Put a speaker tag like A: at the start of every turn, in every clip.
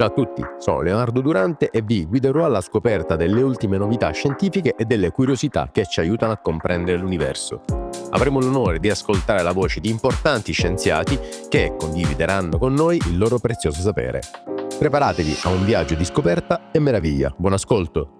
A: Ciao a tutti, sono Leonardo Durante e vi guiderò alla scoperta delle ultime novità scientifiche e delle curiosità che ci aiutano a comprendere l'universo. Avremo l'onore di ascoltare la voce di importanti scienziati che condivideranno con noi il loro prezioso sapere. Preparatevi a un viaggio di scoperta e meraviglia. Buon ascolto!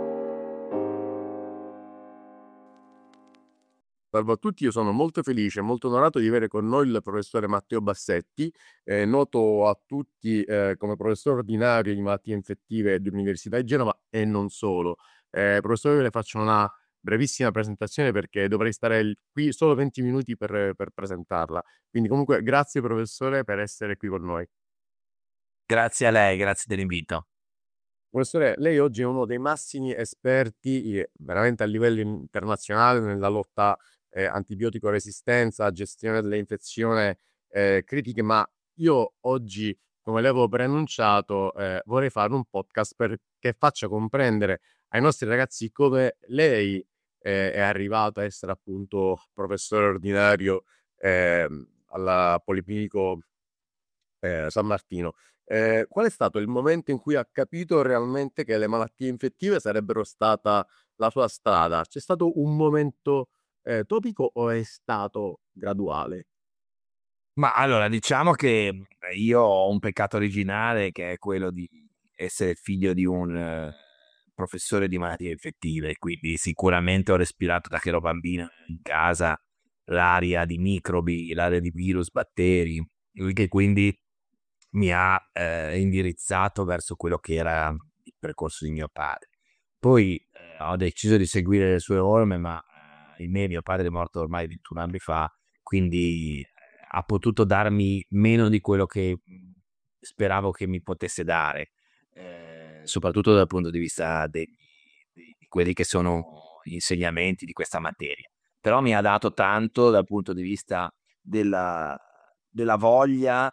A: Salve a tutti, io sono molto felice e molto onorato di avere con noi il professore Matteo Bassetti, noto a tutti come professore ordinario di malattie infettive dell'Università di Genova e non solo. Professore, io le faccio una brevissima presentazione perché dovrei stare qui solo 20 minuti per presentarla. Quindi comunque grazie professore per essere qui con noi.
B: Grazie a lei, grazie dell'invito.
A: Professore, lei oggi è uno dei massimi esperti veramente a livello internazionale nella lotta antibiotico resistenza, gestione delle infezioni critiche, ma io oggi, come le avevo preannunciato, vorrei fare un podcast che faccia comprendere ai nostri ragazzi come lei è arrivato a essere appunto professore ordinario alla Policlinico San Martino. Qual è stato il momento in cui ha capito realmente che le malattie infettive sarebbero stata la sua strada? C'è stato un momento topico o è stato graduale?
B: Ma allora, diciamo che io ho un peccato originale che è quello di essere figlio di un professore di malattie infettive, quindi sicuramente ho respirato da che ero bambino in casa l'aria di microbi, l'aria di virus, batteri, che quindi mi ha indirizzato verso quello che era il percorso di mio padre. Poi ho deciso di seguire le sue orme, ma ahimè mio padre è morto ormai 21 anni fa, quindi ha potuto darmi meno di quello che speravo che mi potesse dare, soprattutto dal punto di vista di quelli che sono gli insegnamenti di questa materia. Però mi ha dato tanto dal punto di vista della voglia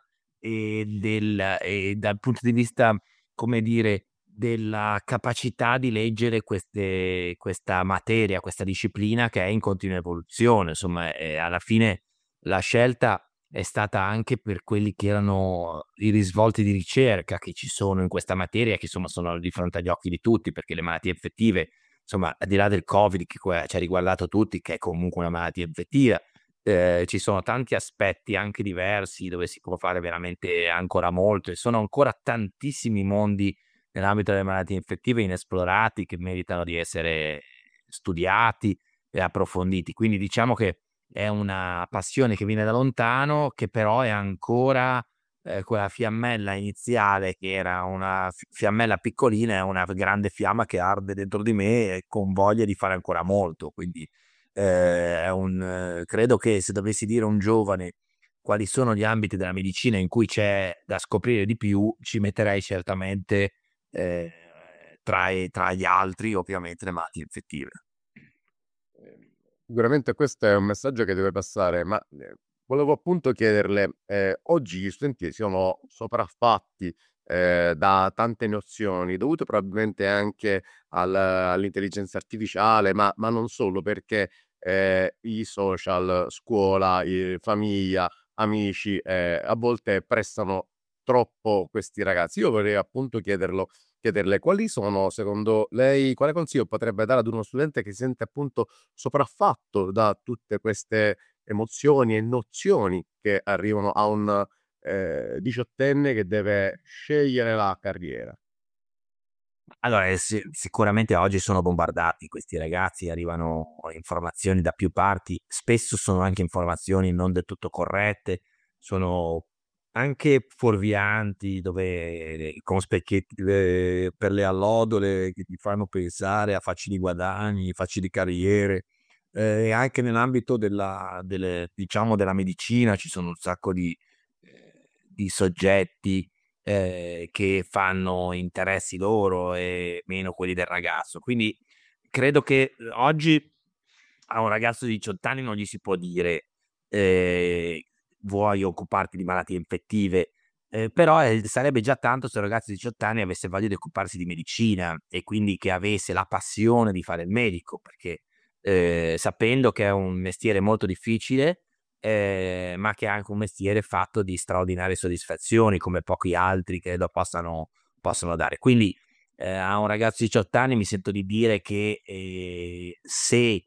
B: e dal punto di vista, come dire, della capacità di leggere questa materia, questa disciplina che è in continua evoluzione. Insomma, alla fine la scelta è stata anche per quelli che erano i risvolti di ricerca che ci sono in questa materia, che insomma sono di fronte agli occhi di tutti, perché le malattie infettive, insomma, al di là del Covid che ci ha riguardato tutti, che è comunque una malattia infettiva, ci sono tanti aspetti anche diversi dove si può fare veramente ancora molto e sono ancora tantissimi mondi nell'ambito delle malattie infettive inesplorati che meritano di essere studiati e approfonditi. Quindi diciamo che è una passione che viene da lontano, che però è ancora quella fiammella iniziale che era una fiammella piccolina, è una grande fiamma che arde dentro di me e con voglia di fare ancora molto. Quindi credo che se dovessi dire a un giovane quali sono gli ambiti della medicina in cui c'è da scoprire di più, ci metterei certamente eh, tra gli altri, ovviamente, le malattie infettive.
A: Sicuramente questo è un messaggio che deve passare, ma volevo appunto chiederle, oggi gli studenti sono sopraffatti da tante nozioni, dovute probabilmente anche all'intelligenza artificiale, ma non solo, perché i social, scuola, famiglia, amici, a volte prestano troppo questi ragazzi. Io vorrei appunto chiederle quali sono, secondo lei, quale consiglio potrebbe dare ad uno studente che si sente appunto sopraffatto da tutte queste emozioni e nozioni che arrivano a un diciottenne che deve scegliere la carriera.
B: Allora, sicuramente oggi sono bombardati questi ragazzi, arrivano informazioni da più parti, spesso sono anche informazioni non del tutto corrette, sono anche fuorvianti, dove con specchietti per le allodole che ti fanno pensare a facili guadagni, facili carriere. E anche nell'ambito diciamo, della medicina ci sono un sacco di soggetti che fanno interessi loro e meno quelli del ragazzo. Quindi credo che oggi a un ragazzo di 18 anni non gli si può dire vuoi occuparti di malattie infettive, però sarebbe già tanto se un ragazzo di 18 anni avesse voglia di occuparsi di medicina e quindi che avesse la passione di fare il medico, perché sapendo che è un mestiere molto difficile, ma che è anche un mestiere fatto di straordinarie soddisfazioni, come pochi altri credo possano possono dare. Quindi a un ragazzo di 18 anni mi sento di dire che se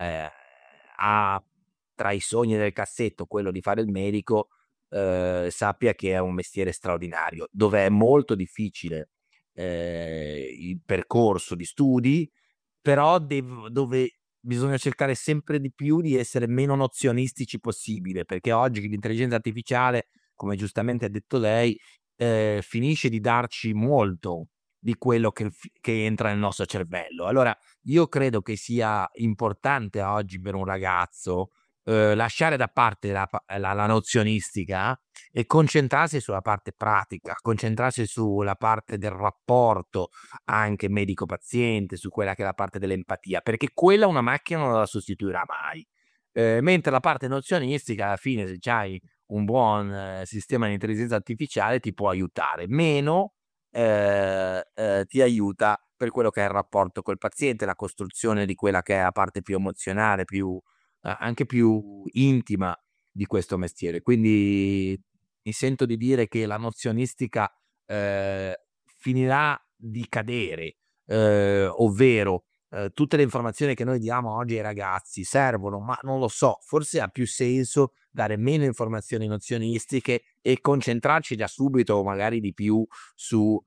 B: ha tra i sogni del cassetto quello di fare il medico, sappia che è un mestiere straordinario, dove è molto difficile il percorso di studi, però dove bisogna cercare sempre di più di essere meno nozionistici possibile, perché oggi l'intelligenza artificiale, come giustamente ha detto lei, finisce di darci molto di quello che entra nel nostro cervello. Allora, io credo che sia importante oggi per un ragazzo, lasciare da parte la nozionistica e concentrarsi sulla parte pratica, concentrarsi sulla parte del rapporto anche medico-paziente, su quella che è la parte dell'empatia, perché quella una macchina non la sostituirà mai. Mentre la parte nozionistica alla fine, se c'hai un buon sistema di intelligenza artificiale, ti può aiutare, meno ti aiuta per quello che è il rapporto col paziente, la costruzione di quella che è la parte più emozionale, più anche più intima di questo mestiere. Quindi mi sento di dire che la nozionistica ehm, finirà di cadere, ovvero tutte le informazioni che noi diamo oggi ai ragazzi servono, ma non lo so, forse ha più senso dare meno informazioni nozionistiche e concentrarci da subito magari di più su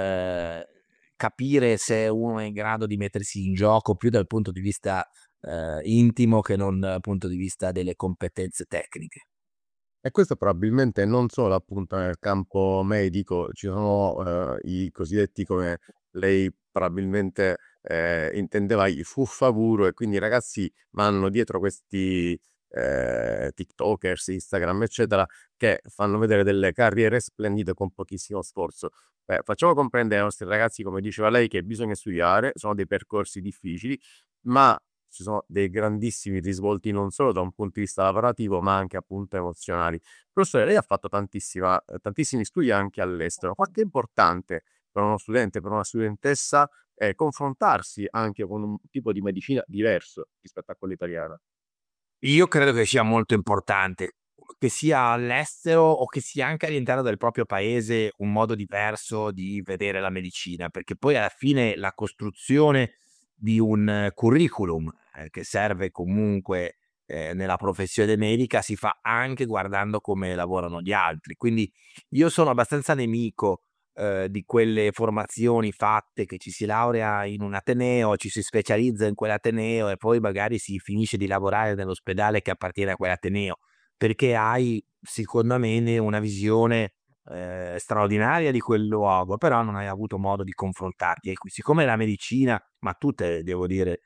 B: capire se uno è in grado di mettersi in gioco più dal punto di vista intimo che non dal punto di vista delle competenze tecniche.
A: E questo probabilmente non solo appunto nel campo medico, ci sono i cosiddetti, come lei probabilmente intendeva, i fuffaguru, e quindi i ragazzi vanno dietro questi TikTokers, Instagram, eccetera, che fanno vedere delle carriere splendide con pochissimo sforzo. Facciamo comprendere ai nostri ragazzi, come diceva lei, che bisogna studiare, sono dei percorsi difficili, ma ci sono dei grandissimi risvolti non solo da un punto di vista lavorativo, ma anche appunto emozionali. Professore, lei ha fatto tantissimi studi anche all'estero. Quanto è importante per uno studente, per una studentessa, confrontarsi anche con un tipo di medicina diverso rispetto a quella italiana?
B: Io credo che sia molto importante, che sia all'estero o che sia anche all'interno del proprio paese, un modo diverso di vedere la medicina, perché poi alla fine la costruzione di un curriculum, che serve comunque, nella professione medica si fa anche guardando come lavorano gli altri. Quindi io sono abbastanza nemico di quelle formazioni fatte che ci si laurea in un ateneo, ci si specializza in quell'ateneo e poi magari si finisce di lavorare nell'ospedale che appartiene a quell'ateneo, perché hai, secondo me, una visione straordinaria di quel luogo, però non hai avuto modo di confrontarti. E qui, siccome la medicina, ma tutte devo dire,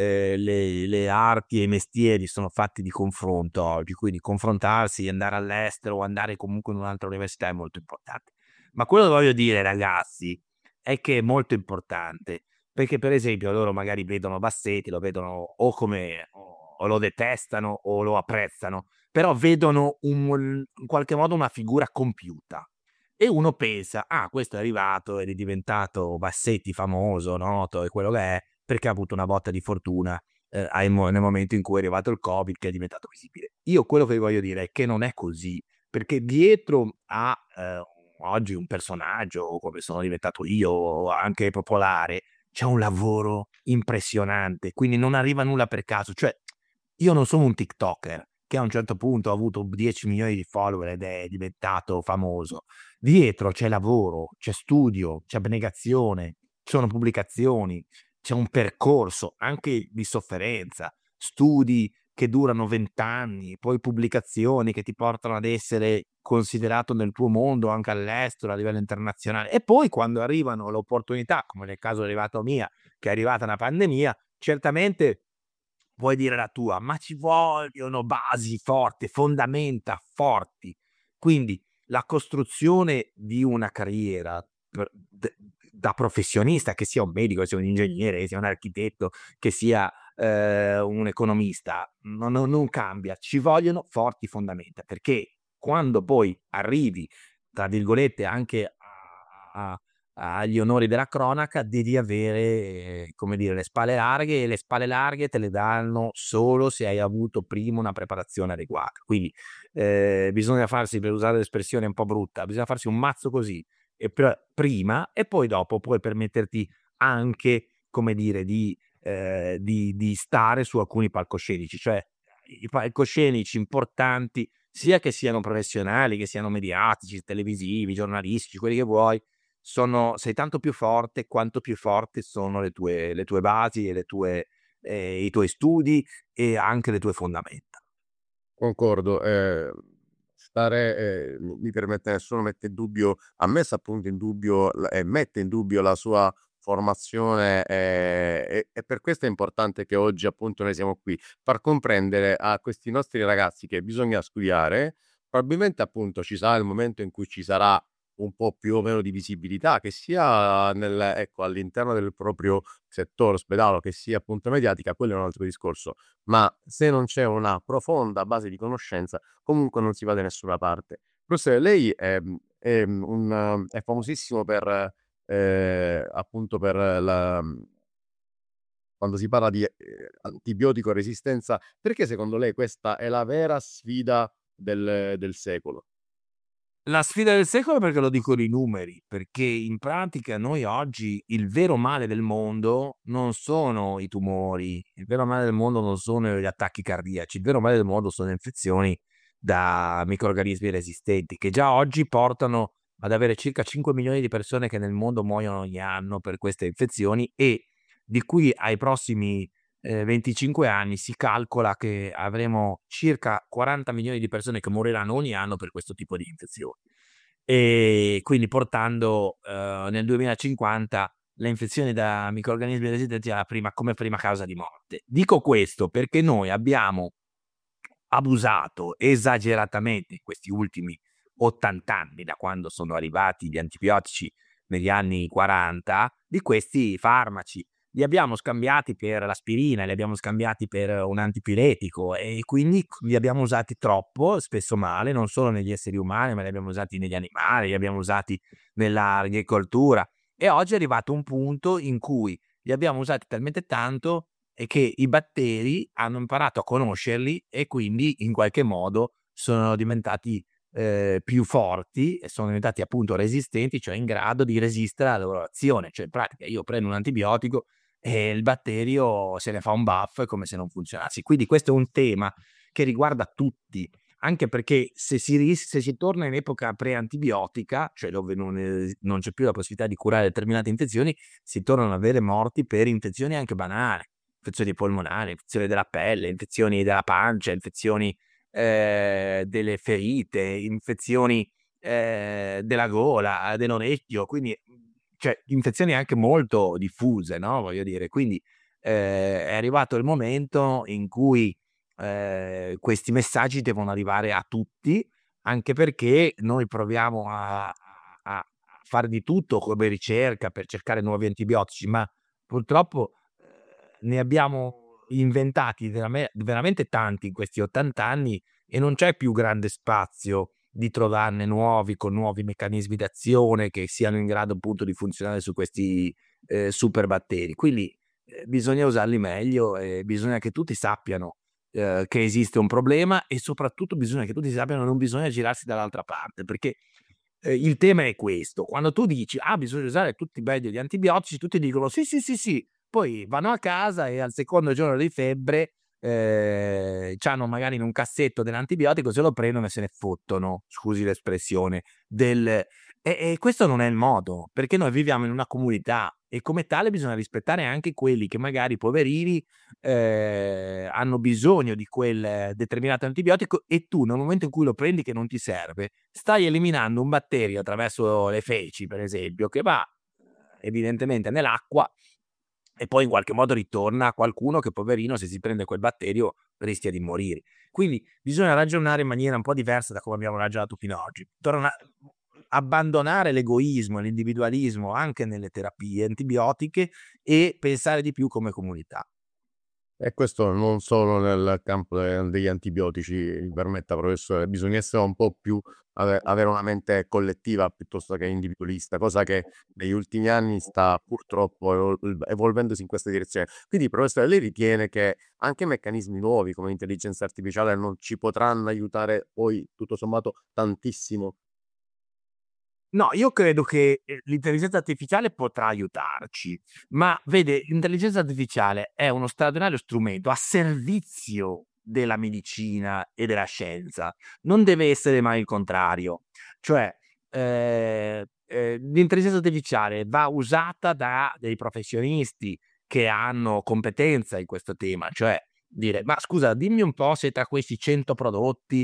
B: le arti e i mestieri sono fatti di confronto oggi, quindi confrontarsi, andare all'estero o andare comunque in un'altra università è molto importante. Ma quello che voglio dire, ragazzi, è che è molto importante, perché per esempio loro magari vedono Bassetti, lo vedono o come o lo detestano o lo apprezzano, però vedono in qualche modo una figura compiuta. E uno pensa: "Ah, questo è arrivato ed è diventato Bassetti famoso, noto e quello che è, perché ha avuto una botta di fortuna, nel momento in cui è arrivato il Covid che è diventato visibile". Io quello che vi voglio dire è che non è così, perché dietro a, oggi un personaggio come sono diventato io, o anche popolare, c'è un lavoro impressionante, quindi non arriva nulla per caso. Cioè, io non sono un TikToker che a un certo punto ha avuto 10 milioni di follower ed è diventato famoso. Dietro c'è lavoro, c'è studio, c'è abnegazione, ci sono pubblicazioni, c'è un percorso anche di sofferenza, studi che durano 20 anni, poi pubblicazioni che ti portano ad essere considerato nel tuo mondo anche all'estero, a livello internazionale. E poi quando arrivano le opportunità, come nel caso arrivato mia, che è arrivata una pandemia, certamente puoi dire la tua, ma ci vogliono basi forti, fondamenta forti. Quindi la costruzione di una carriera da professionista, che sia un medico, che sia un ingegnere, che sia un architetto, che sia un economista, non cambia. Ci vogliono forti fondamenta, perché quando poi arrivi, tra virgolette, anche a agli onori della cronaca, devi avere, come dire, le spalle larghe, e le spalle larghe te le danno solo se hai avuto prima una preparazione adeguata. Quindi, bisogna farsi, per usare l'espressione un po' brutta, bisogna farsi un mazzo così prima, e poi dopo puoi permetterti anche, come dire, di stare su alcuni palcoscenici, cioè i palcoscenici importanti, sia che siano professionali, che siano mediatici, televisivi, giornalistici, quelli che vuoi, sei tanto più forte quanto più forti sono le tue basi e i tuoi studi e anche le tue fondamenta.
A: Concordo, mi permette, nessuno mette in dubbio, ha messo appunto in dubbio e mette in dubbio la sua formazione, e per questo è importante che oggi appunto noi siamo qui, far comprendere a questi nostri ragazzi che bisogna studiare. Probabilmente appunto ci sarà il momento in cui ci sarà un po' più o meno di visibilità, che sia ecco, all'interno del proprio settore ospedale, che sia appunto mediatica, quello è un altro discorso, ma se non c'è una profonda base di conoscenza, comunque non si va da nessuna parte. Professore, lei è famosissimo per, appunto per quando si parla di antibiotico resistenza, perché secondo lei questa è la vera sfida del secolo?
B: La sfida del secolo perché lo dicono i numeri, perché in pratica noi oggi il vero male del mondo non sono i tumori, il vero male del mondo non sono gli attacchi cardiaci, il vero male del mondo sono le infezioni da microrganismi resistenti, che già oggi portano ad avere circa 5 milioni di persone che nel mondo muoiono ogni anno per queste infezioni, e di cui ai prossimi 25 anni si calcola che avremo circa 40 milioni di persone che moriranno ogni anno per questo tipo di infezioni. E quindi portando nel 2050 le infezioni da microrganismi resistenti come prima causa di morte. Dico questo perché noi abbiamo abusato esageratamente in questi ultimi 80 anni, da quando sono arrivati gli antibiotici negli anni '40, di questi farmaci. Li abbiamo scambiati per l'aspirina, li abbiamo scambiati per un antipiretico, e quindi li abbiamo usati troppo, spesso male, non solo negli esseri umani, ma li abbiamo usati negli animali, li abbiamo usati nell'agricoltura, e oggi è arrivato un punto in cui li abbiamo usati talmente tanto e che i batteri hanno imparato a conoscerli, e quindi in qualche modo sono diventati più forti e sono diventati appunto resistenti, cioè in grado di resistere alla loro azione. Cioè in pratica io prendo un antibiotico e il batterio se ne fa un baff come se non funzionassi. Quindi questo è un tema che riguarda tutti, anche perché se si torna in epoca pre-antibiotica, cioè dove non c'è più la possibilità di curare determinate infezioni, si tornano ad avere morti per infezioni anche banali, infezioni polmonari, infezioni della pelle, infezioni della pancia, infezioni delle ferite, infezioni della gola, dell'orecchio, quindi cioè infezioni anche molto diffuse, no, voglio dire. Quindi è arrivato il momento in cui questi messaggi devono arrivare a tutti, anche perché noi proviamo a fare di tutto come ricerca per cercare nuovi antibiotici, ma purtroppo ne abbiamo inventati veramente tanti in questi 80 anni, e non c'è più grande spazio di trovarne nuovi con nuovi meccanismi d'azione che siano in grado appunto di funzionare su questi super batteri. Quindi bisogna usarli meglio, e bisogna che tutti sappiano che esiste un problema, e soprattutto bisogna che tutti sappiano che non bisogna girarsi dall'altra parte, perché il tema è questo: quando tu dici: "Ah, bisogna usare tutti meglio gli antibiotici", tutti dicono: "Sì, sì, sì, sì", poi vanno a casa e al secondo giorno di febbre, c'hanno magari in un cassetto dell'antibiotico, se lo prendono e se ne fottono, scusi l'espressione, e questo non è il modo, perché noi viviamo in una comunità, e come tale bisogna rispettare anche quelli che magari, poverini, hanno bisogno di quel determinato antibiotico, e tu nel momento in cui lo prendi che non ti serve, stai eliminando un batterio attraverso le feci, per esempio, che va evidentemente nell'acqua, e poi in qualche modo ritorna a qualcuno che, poverino, se si prende quel batterio rischia di morire. Quindi bisogna ragionare in maniera un po' diversa da come abbiamo ragionato fino ad oggi. Abbandonare l'egoismo e l'individualismo anche nelle terapie antibiotiche, e pensare di più come comunità.
A: E questo non solo nel campo degli antibiotici, mi permetta professore, bisogna essere un po' più avere una mente collettiva piuttosto che individualista, cosa che negli ultimi anni sta purtroppo evolvendosi in questa direzione. Quindi professore, lei ritiene che anche meccanismi nuovi come l'intelligenza artificiale non ci potranno aiutare poi tutto sommato tantissimo?
B: No, io credo che l'intelligenza artificiale potrà aiutarci, ma vede, l'intelligenza artificiale è uno straordinario strumento a servizio della medicina e della scienza, non deve essere mai il contrario. Cioè, l'intelligenza artificiale va usata da dei professionisti che hanno competenza in questo tema, cioè dire: "Ma scusa, dimmi un po' se tra questi 100 prodotti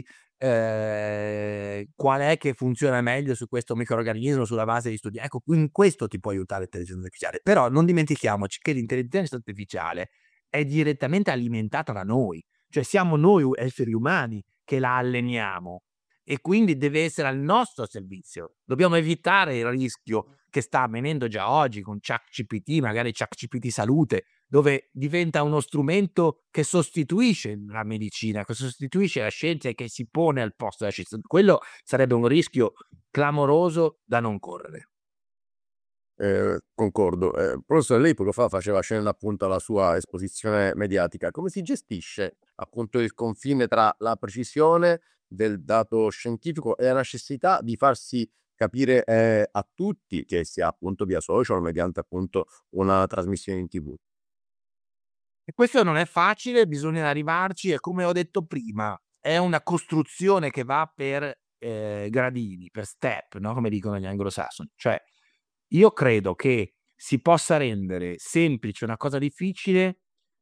B: qual è che funziona meglio su questo microrganismo sulla base di studi". Ecco, in questo ti può aiutare l'intelligenza artificiale, però non dimentichiamoci che l'intelligenza artificiale è direttamente alimentata da noi, cioè siamo noi esseri umani che la alleniamo e quindi deve essere al nostro servizio. Dobbiamo evitare il rischio che sta avvenendo già oggi con ChatGPT, magari ChatGPT Salute, dove diventa uno strumento che sostituisce la medicina, che sostituisce la scienza e che si pone al posto della scienza. Quello sarebbe un rischio clamoroso da non correre.
A: Concordo. Professore, lei poco fa faceva cenno appunto alla sua esposizione mediatica. Come si gestisce appunto il confine tra la precisione del dato scientifico e la necessità di farsi capire a tutti, che sia appunto via social, mediante appunto una trasmissione in TV?
B: E questo non è facile, bisogna arrivarci e come ho detto prima, è una costruzione che va per, gradini, per step, no, come dicono gli anglosassoni. Cioè, io credo che si possa rendere semplice una cosa difficile,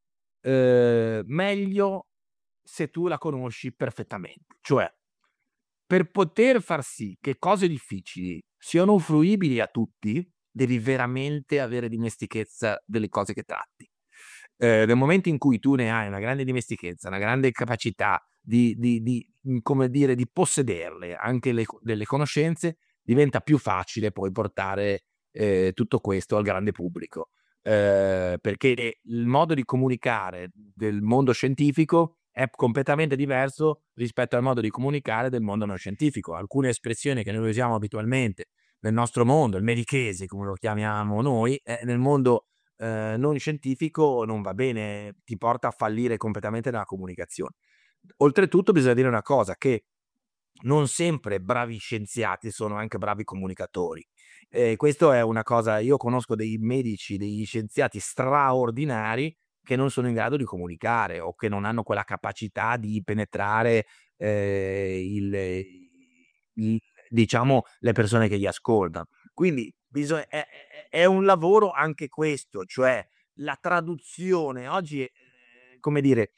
B: meglio se tu la conosci perfettamente. Cioè, per poter far sì che cose difficili siano fruibili a tutti, devi veramente avere dimestichezza delle cose che tratti. Nel momento in cui tu ne hai una grande dimestichezza, una grande capacità come dire, di possederle, anche delle conoscenze, diventa più facile poi portare, tutto questo al grande pubblico. Perché il modo di comunicare del mondo scientifico è completamente diverso rispetto al modo di comunicare del mondo non scientifico. Alcune espressioni che noi usiamo abitualmente nel nostro mondo, il medichese come lo chiamiamo noi, nel mondo, non scientifico non va bene, ti porta a fallire completamente nella comunicazione. Oltretutto bisogna dire una cosa, che non sempre bravi scienziati sono anche bravi comunicatori. Questo è una cosa, io conosco dei medici, degli scienziati straordinari che non sono in grado di comunicare o che non hanno quella capacità di penetrare, il diciamo le persone che li ascoltano. Quindi è un lavoro anche questo, cioè la traduzione oggi, come dire,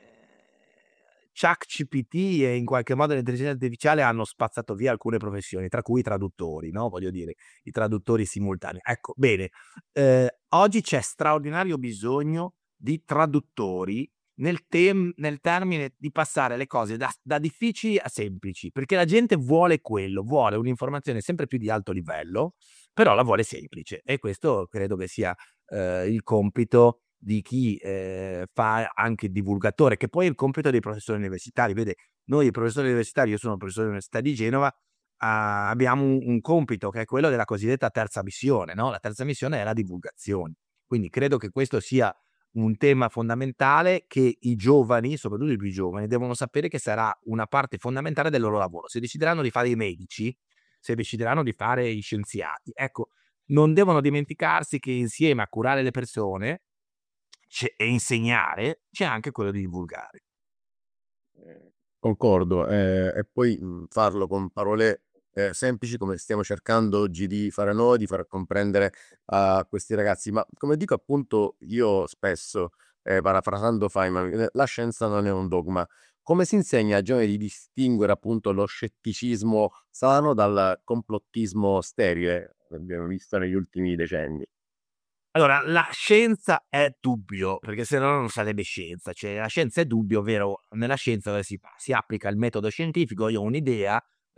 B: ChatGPT e in qualche modo l'intelligenza artificiale hanno spazzato via alcune professioni, tra cui i traduttori, no, voglio dire, i traduttori simultanei. Ecco, bene, oggi c'è straordinario bisogno di traduttori nel termine di passare le cose da difficili a semplici, perché la gente vuole quello, vuole un'informazione sempre più di alto livello, però la vuole semplice e questo credo che sia, il compito di chi, fa anche il divulgatore, che poi è il compito dei professori universitari. Vede, noi professori universitari, io sono professore dell'Università di Genova, abbiamo un compito che è quello della cosiddetta terza missione, no, la terza missione è la divulgazione. Quindi credo che questo sia un tema fondamentale che i giovani, soprattutto i più giovani, devono sapere che sarà una parte fondamentale del loro lavoro. Se decideranno di fare i medici, se decideranno di fare gli scienziati, ecco, non devono dimenticarsi che insieme a curare le persone e insegnare, c'è anche quello di divulgare.
A: Concordo, e poi, farlo con parole, semplici come stiamo cercando oggi di fare noi, di far comprendere a questi ragazzi. Ma come dico appunto io spesso, parafrasando Feynman, la scienza non è un dogma. Come si insegna ai giovani di distinguere appunto lo scetticismo sano dal complottismo sterile, che abbiamo visto negli ultimi decenni?
B: Allora, la scienza è dubbio, perché se no non sarebbe scienza, cioè la scienza è dubbio, ovvero nella scienza dove si applica il metodo scientifico, io ho un'idea,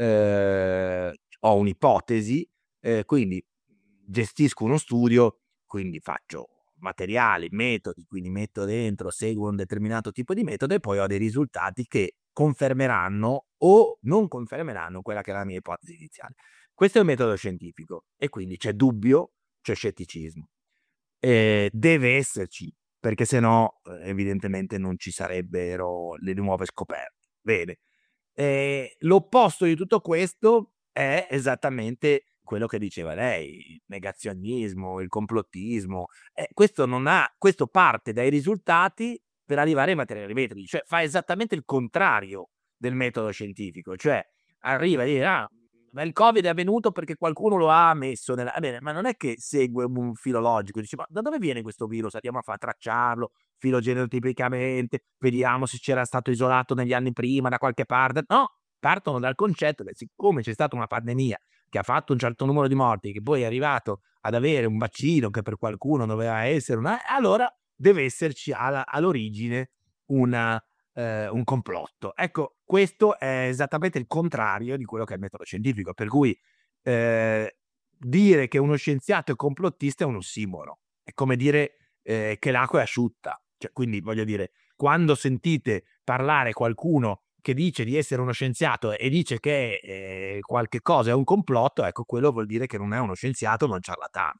B: ho un'ipotesi, quindi gestisco uno studio, quindi faccio materiali, metodi, quindi metto dentro, seguo un determinato tipo di metodo e poi ho dei risultati che confermeranno o non confermeranno quella che è la mia ipotesi iniziale. Questo è il metodo scientifico e quindi c'è dubbio, c'è scetticismo. Deve esserci, perché se no, evidentemente non ci sarebbero le nuove scoperte. Bene. L'opposto di tutto questo è esattamente quello che diceva lei, il negazionismo, il complottismo. Questo parte dai risultati per arrivare ai materiali metodi, cioè fa esattamente il contrario del metodo scientifico, cioè arriva a dire: "Ah, ma il Covid è avvenuto perché qualcuno lo ha messo nella". Va bene, ma non è che segue un filo logico, dici: "Ma da dove viene questo virus? Andiamo a tracciarlo filogenotipicamente, vediamo se c'era stato isolato negli anni prima da qualche parte". No, partono dal concetto che siccome c'è stata una pandemia che ha fatto un certo numero di morti, che poi è arrivato ad avere un vaccino che per qualcuno doveva essere allora deve esserci all'origine un complotto. Ecco, questo è esattamente il contrario di quello che è il metodo scientifico, per cui, ehm, dire che uno scienziato è complottista è un ossimoro. È come dire, che l'acqua è asciutta. Cioè, quindi voglio dire, quando sentite parlare qualcuno che dice di essere uno scienziato e dice che, qualche cosa è un complotto, ecco quello vuol dire che non è uno scienziato, ma un ciarlatano.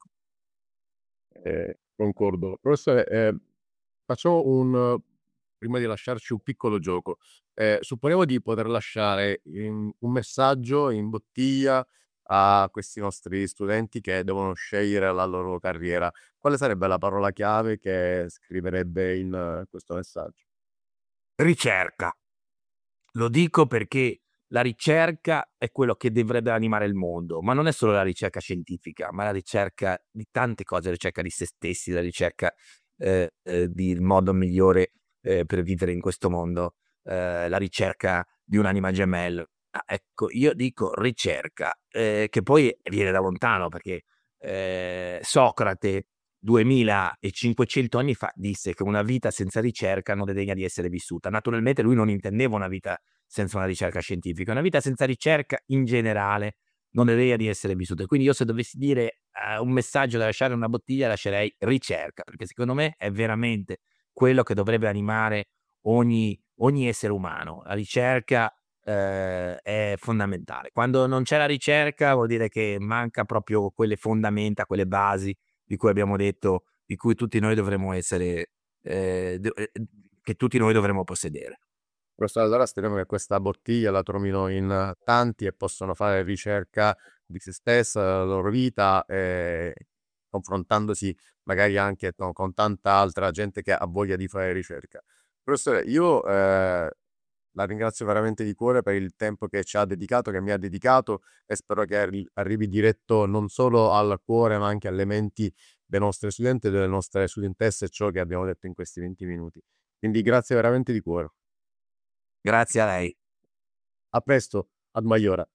A: Concordo. Professore, facciamo prima di lasciarci un piccolo gioco. Supponiamo di poter lasciare un messaggio in bottiglia a questi nostri studenti che devono scegliere la loro carriera. Quale sarebbe la parola chiave che scriverebbe in questo messaggio?
B: Ricerca. Lo dico perché la ricerca è quello che dovrebbe animare il mondo, ma non è solo la ricerca scientifica, ma la ricerca di tante cose, la ricerca di se stessi, la ricerca, del modo migliore, per vivere in questo mondo, la ricerca di un'anima gemella. Ah, ecco, io dico ricerca, che poi viene da lontano perché, Socrate 2500 anni fa disse che una vita senza ricerca non è degna di essere vissuta. Naturalmente lui non intendeva una vita senza una ricerca scientifica, una vita senza ricerca in generale non è degna di essere vissuta. E quindi io se dovessi dire, un messaggio da lasciare in una bottiglia lascerei ricerca, perché secondo me è veramente quello che dovrebbe animare ogni essere umano. La ricerca, è fondamentale. Quando non c'è la ricerca vuol dire che manca proprio quelle fondamenta, quelle basi di cui abbiamo detto, di cui tutti noi dovremmo essere, che tutti noi dovremmo possedere.
A: Professore, allora speriamo che questa bottiglia la trovino in tanti e possano fare ricerca di se stessa, della loro vita, confrontandosi magari anche con tanta altra gente che ha voglia di fare ricerca. Professore, io la ringrazio veramente di cuore per il tempo che ci ha dedicato, che mi ha dedicato, e spero che arrivi diretto non solo al cuore, ma anche alle menti dei nostri studenti e delle nostre studentesse ciò che abbiamo detto in questi 20 minuti. Quindi grazie veramente di cuore.
B: Grazie a lei.
A: A presto, ad Maiora.